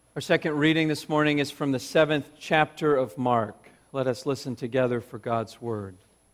Our second reading this morning is from the 7th chapter of Mark. Let us listen together for God's Word.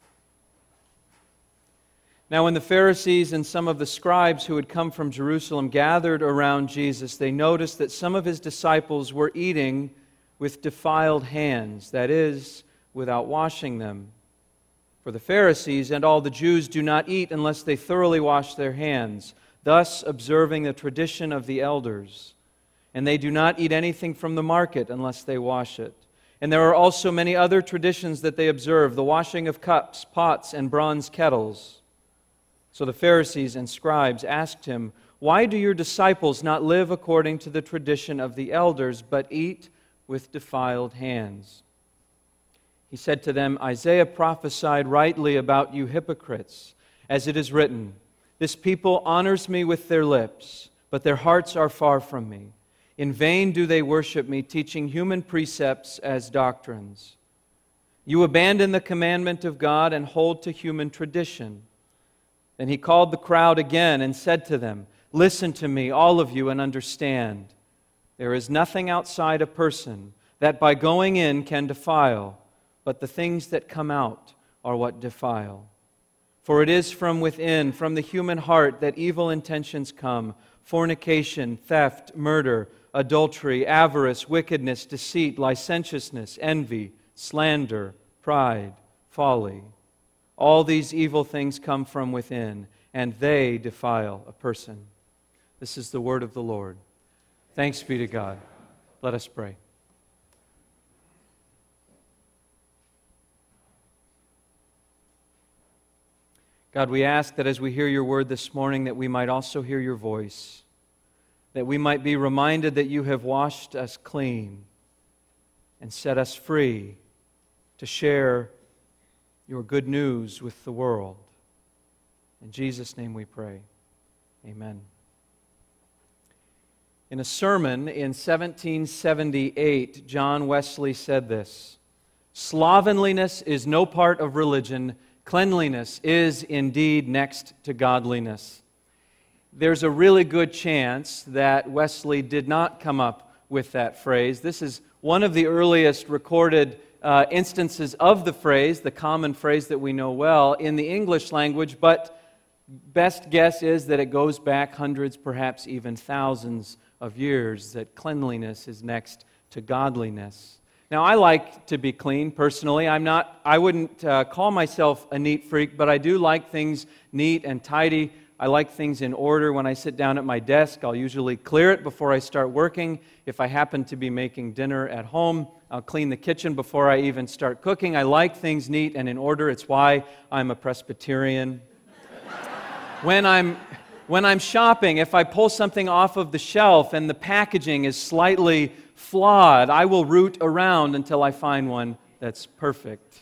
Now when the Pharisees and some of the scribes who had come from Jerusalem gathered around Jesus, they noticed that some of his disciples were eating with defiled hands, that is, without washing them. For the Pharisees and all the Jews do not eat unless they thoroughly wash their hands, thus observing the tradition of the elders. And they do not eat anything from the market unless they wash it. And there are also many other traditions that they observe, the washing of cups, pots, and bronze kettles. So the Pharisees and scribes asked him, "Why do your disciples not live according to the tradition of the elders, but eat with defiled hands?" He said to them, "Isaiah prophesied rightly about you hypocrites, as it is written, 'This people honors me with their lips, but their hearts are far from me. In vain do they worship me, teaching human precepts as doctrines. You abandon the commandment of God and hold to human tradition.'" Then he called the crowd again and said to them, "Listen to me, all of you, and understand. There is nothing outside a person that by going in can defile, but the things that come out are what defile. For it is from within, from the human heart, that evil intentions come: fornication, theft, murder, adultery, avarice, wickedness, deceit, licentiousness, envy, slander, pride, folly. All these evil things come from within, and they defile a person." This is the word of the Lord. Thanks be to God. Let us pray. God, we ask that as we hear your word this morning, that we might also hear your voice, that we might be reminded that you have washed us clean and set us free to share your good news with the world. In Jesus' name we pray. Amen. In a sermon in 1778, John Wesley said this: "Slovenliness is no part of religion. Cleanliness is indeed next to godliness." There's a really good chance that Wesley did not come up with that phrase. This is one of the earliest recorded instances of the phrase, the common phrase that we know well, in the English language, but best guess is that it goes back hundreds, perhaps even thousands of years, that cleanliness is next to godliness. Now, I like to be clean personally. I wouldn't call myself a neat freak, but I do like things neat and tidy. I like things in order. When I sit down at my desk, I'll usually clear it before I start working. If I happen to be making dinner at home, I'll clean the kitchen before I even start cooking. I like things neat and in order. It's why I'm a Presbyterian. When I'm shopping, if I pull something off of the shelf and the packaging is slightly flawed, I will root around until I find one that's perfect.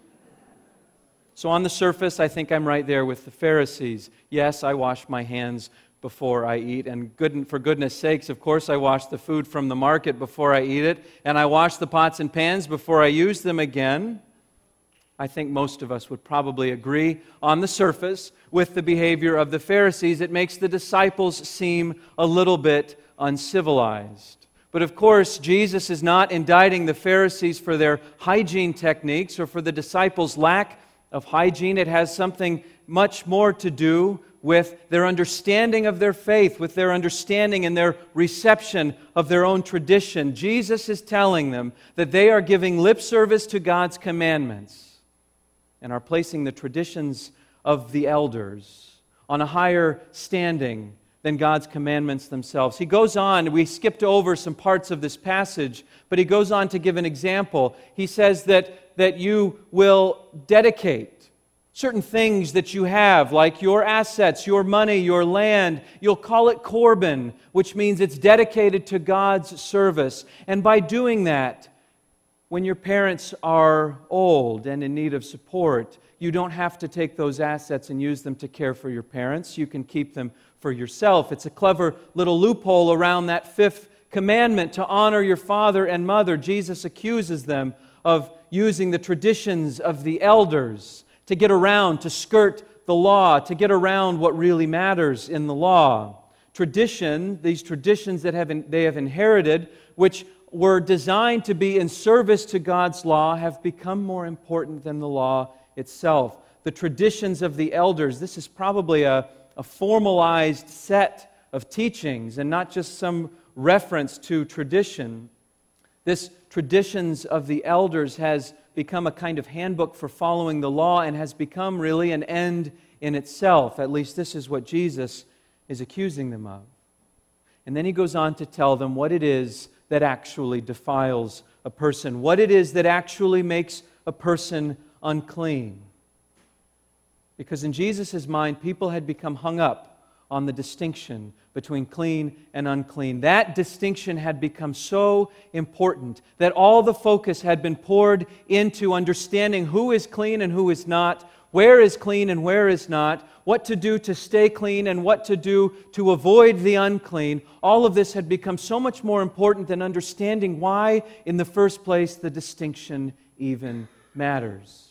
So on the surface, I think I'm right there with the Pharisees. Yes, I wash my hands before I eat, and for goodness sakes, of course, I wash the food from the market before I eat it, and I wash the pots and pans before I use them again. I think most of us would probably agree on the surface with the behavior of the Pharisees. It makes the disciples seem a little bit uncivilized. But of course, Jesus is not indicting the Pharisees for their hygiene techniques or for the disciples' lack of hygiene. It has something much more to do with their understanding of their faith, with their understanding and their reception of their own tradition. Jesus is telling them that they are giving lip service to God's commandments and are placing the traditions of the elders on a higher standing than God's commandments themselves. He goes on, we skipped over some parts of this passage, but he goes on to give an example. He says that you will dedicate certain things that you have, like your assets, your money, your land. You'll call it Corban, which means it's dedicated to God's service. And by doing that, when your parents are old and in need of support, you don't have to take those assets and use them to care for your parents. You can keep them for yourself. It's a clever little loophole around that fifth commandment to honor your father and mother. Jesus accuses them of using the traditions of the elders to get around, to skirt the law, to get around what really matters in the law. tradition, these traditions that they have inherited, which were designed to be in service to God's law, have become more important than the law itself. The traditions of the elders, this is probably a formalized set of teachings and not just some reference to tradition. This traditions of the elders has become a kind of handbook for following the law and has become really an end in itself. At least this is what Jesus is accusing them of. And then he goes on to tell them what it is that actually defiles a person, what it is that actually makes a person unclean. Because in Jesus' mind, people had become hung up on the distinction between clean and unclean. That distinction had become so important that all the focus had been poured into understanding who is clean and who is not, where is clean and where is not, what to do to stay clean and what to do to avoid the unclean. All of this had become so much more important than understanding why, in the first place, the distinction even matters.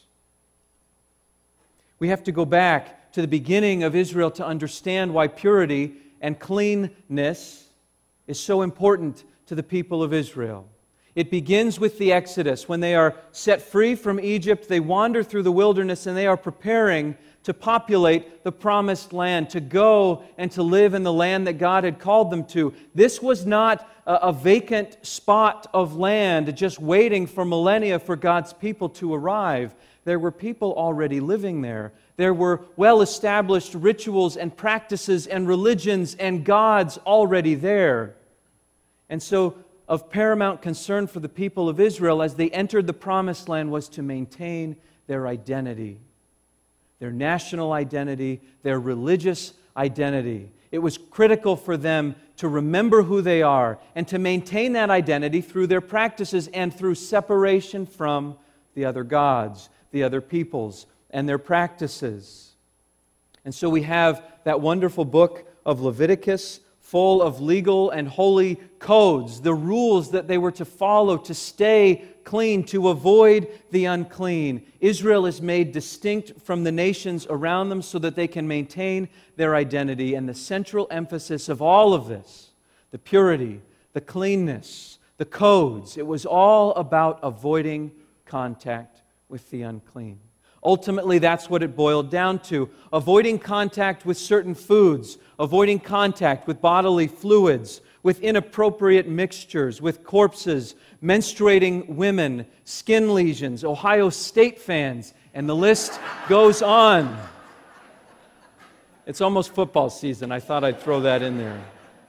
We have to go back to the beginning of Israel to understand why purity and cleanness is so important to the people of Israel. It begins with the Exodus. When they are set free from Egypt, they wander through the wilderness and they are preparing to populate the promised land, to go and to live in the land that God had called them to. This was not a vacant spot of land just waiting for millennia for God's people to arrive. There were people already living there. There were well-established rituals and practices and religions and gods already there. And so, of paramount concern for the people of Israel as they entered the Promised Land was to maintain their identity, their national identity, their religious identity. It was critical for them to remember who they are and to maintain that identity through their practices and through separation from the other gods, the other peoples, and their practices. And so we have that wonderful book of Leviticus, full of legal and holy codes, the rules that they were to follow to stay clean, to avoid the unclean. Israel is made distinct from the nations around them so that they can maintain their identity. And the central emphasis of all of this, the purity, the cleanness, the codes, it was all about avoiding contact with the unclean. Ultimately, that's what it boiled down to. Avoiding contact with certain foods, avoiding contact with bodily fluids, with inappropriate mixtures, with corpses, menstruating women, skin lesions, Ohio State fans, and the list goes on. It's almost football season. I thought I'd throw that in there.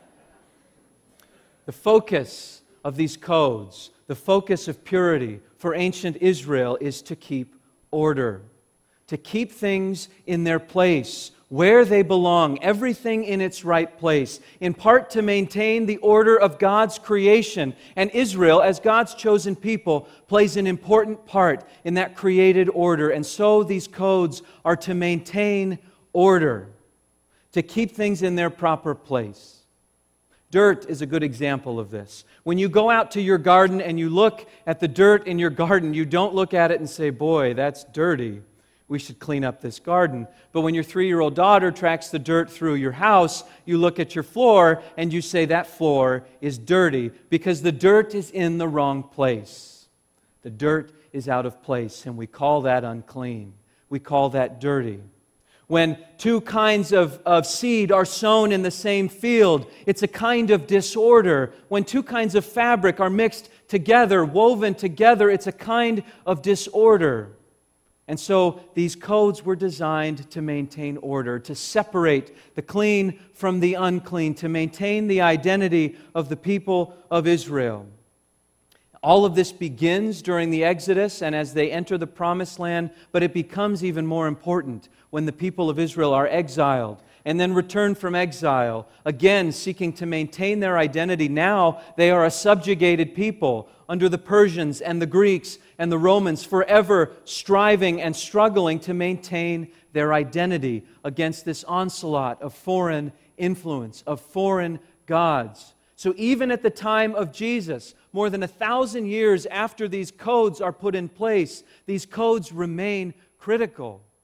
The focus of these codes, the focus of purity for ancient Israel is to keep order, to keep things in their place, where they belong, everything in its right place, in part to maintain the order of God's creation. And Israel, as God's chosen people, plays an important part in that created order. And so these codes are to maintain order, to keep things in their proper place. Dirt is a good example of this. When you go out to your garden and you look at the dirt in your garden, you don't look at it and say, boy, that's dirty. We should clean up this garden. But when your 3-year-old daughter tracks the dirt through your house, you look at your floor and you say, that floor is dirty because the dirt is in the wrong place. The dirt is out of place, and we call that unclean. We call that dirty. When two kinds of seed are sown in the same field, it's a kind of disorder. When two kinds of fabric are mixed together, woven together, it's a kind of disorder. And so these codes were designed to maintain order, to separate the clean from the unclean, to maintain the identity of the people of Israel. All of this begins during the Exodus and as they enter the Promised Land, but it becomes even more important when the people of Israel are exiled and then return from exile, again seeking to maintain their identity. Now they are a subjugated people under the Persians and the Greeks and the Romans, forever striving and struggling to maintain their identity against this onslaught of foreign influence, of foreign gods. So even at the time of Jesus, more than 1,000 years after these codes are put in place, these codes remain critical.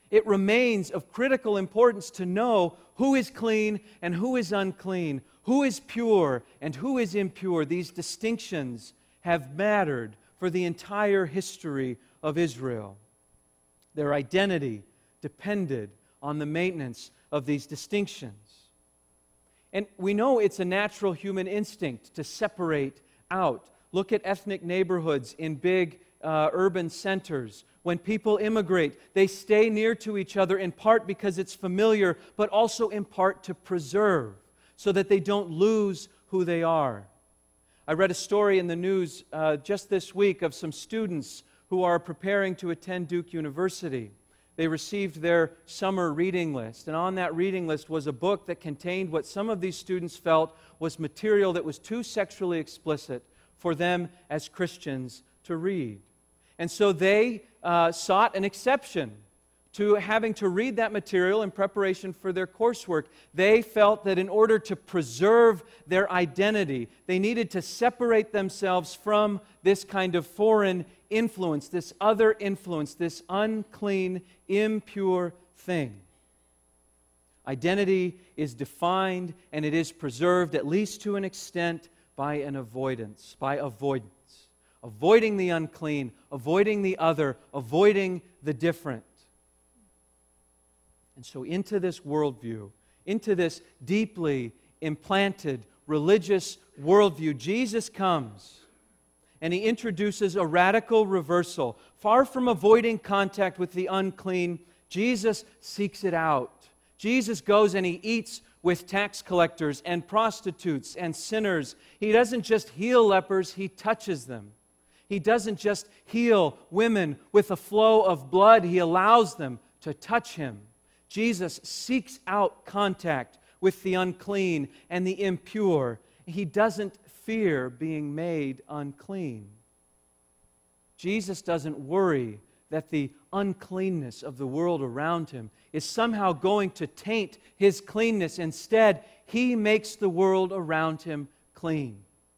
It remains of critical importance to know who is clean and who is unclean, who is pure and who is impure. These distinctions have mattered for the entire history of Israel. Their identity depended on the maintenance of these distinctions. And we know it's a natural human instinct to separate out. Look at ethnic neighborhoods in big urban centers. When people immigrate, they stay near to each other in part because it's familiar, but also in part to preserve, so that they don't lose who they are. I read a story in the news just this week of some students who are preparing to attend Duke University. They received their summer reading list, and on that reading list was a book that contained what some of these students felt was material that was too sexually explicit for them as Christians to read. And so they sought an exception to having to read that material in preparation for their coursework. They felt that in order to preserve their identity, they needed to separate themselves from this kind of foreign influence, this other influence, this unclean, impure thing. Identity is defined and it is preserved, at least to an extent, by an avoidance, by avoidance. Avoiding the unclean, avoiding the other, avoiding the different. And so into this worldview, into this deeply implanted religious worldview, Jesus comes and He introduces a radical reversal. Far from avoiding contact with the unclean, Jesus seeks it out. Jesus goes and He eats with tax collectors and prostitutes and sinners. He doesn't just heal lepers, He touches them. He doesn't just heal women with a flow of blood, He allows them to touch Him. Jesus seeks out contact with the unclean and the impure. He doesn't fear being made unclean. Jesus doesn't worry that the uncleanness of the world around Him is somehow going to taint His cleanness. Instead, He makes the world around Him clean.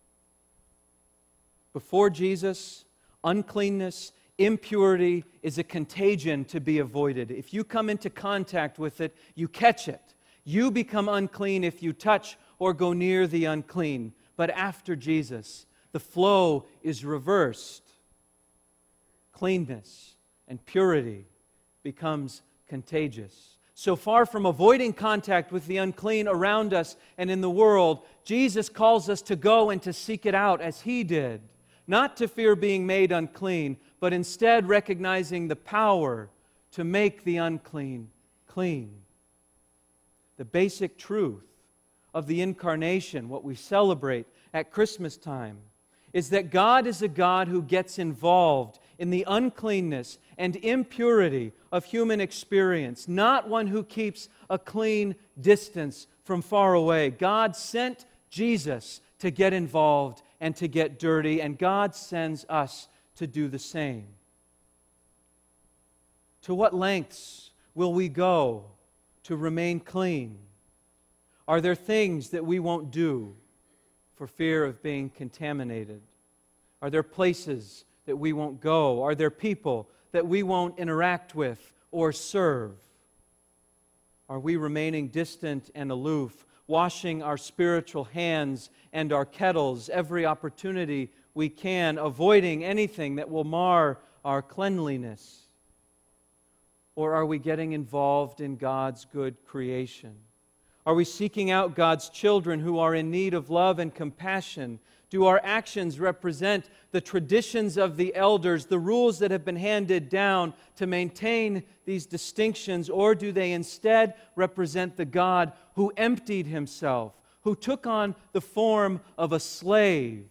Before Jesus, uncleanness, impurity is a contagion to be avoided. If you come into contact with it, you catch it. You become unclean if you touch or go near the unclean. But after Jesus, the flow is reversed. Cleanness and purity becomes contagious. So far from avoiding contact with the unclean around us and in the world, Jesus calls us to go and to seek it out as He did. Not to fear being made unclean, but instead recognizing the power to make the unclean clean. The basic truth of the incarnation, what we celebrate at Christmas time, is that God is a God who gets involved in the uncleanness and impurity of human experience, not one who keeps a clean distance from far away. God sent Jesus to get involved and to get dirty, and God sends us to do the same. To what lengths will we go to remain clean? Are there things that we won't do for fear of being contaminated? Are there places that we won't go? Are there people that we won't interact with or serve? Are we remaining distant and aloof, washing our spiritual hands and our kettles every opportunity we can, avoiding anything that will mar our cleanliness? Or are we getting involved in God's good creation? Are we seeking out God's children who are in need of love and compassion? Do our actions represent the traditions of the elders, the rules that have been handed down to maintain these distinctions, or do they instead represent the God who emptied Himself, who took on the form of a slave?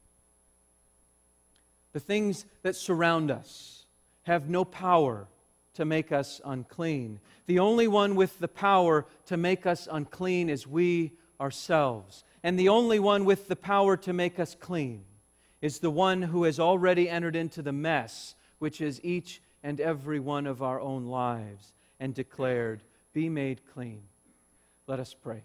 The things that surround us have no power to make us unclean. The only one with the power to make us unclean is we ourselves. And the only one with the power to make us clean is the one who has already entered into the mess, which is each and every one of our own lives, and declared, "Be made clean." Let us pray.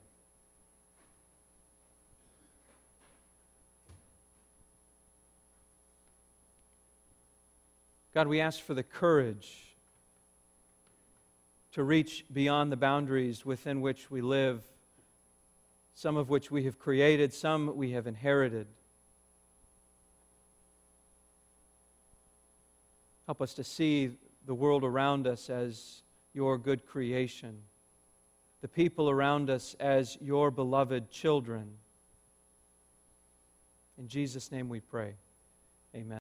God, we ask for the courage to reach beyond the boundaries within which we live, some of which we have created, some we have inherited. Help us to see the world around us as your good creation, the people around us as your beloved children. In Jesus' name we pray. Amen.